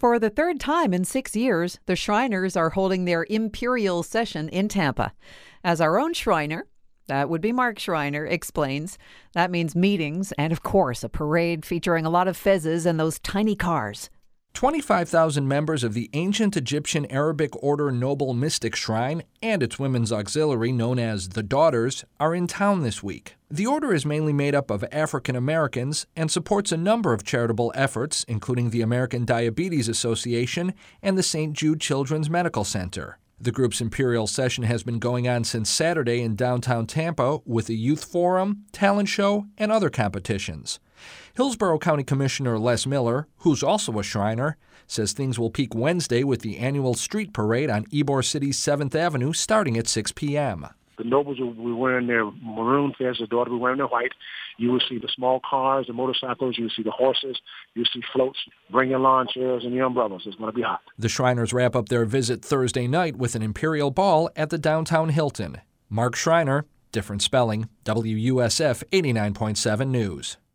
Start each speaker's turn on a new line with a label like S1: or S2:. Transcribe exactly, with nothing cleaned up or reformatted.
S1: For the third time in six years, the Shriners are holding their Imperial Session in Tampa. As our own Shriner, that would be Mark Shriner, explains, that means meetings and, of course, a parade featuring a lot of fezzes and those tiny cars.
S2: twenty-five thousand members of the ancient Egyptian Arabic Order Noble Mystic Shrine and its women's auxiliary known as the Daughters are in town this week. The order is mainly made up of African Americans and supports a number of charitable efforts, including the American Diabetes Association and the Saint Jude Children's Medical Center. The group's Imperial Session has been going on since Saturday in downtown Tampa with a youth forum, talent show, and other competitions. Hillsborough County Commissioner Les Miller, who's also a Shriner, says things will peak Wednesday with the annual street parade on Ybor City's seventh Avenue starting at six p.m.
S3: The nobles will be wearing their maroon fez, the daughter will be wearing their white. You will see the small cars, the motorcycles, you will see the horses, you will see floats. Bring your lawn chairs and your umbrellas. It's going to be hot.
S2: The Shriners wrap up their visit Thursday night with an Imperial Ball at the downtown Hilton. Mark Shriner, different spelling, W U S F eighty-nine point seven News.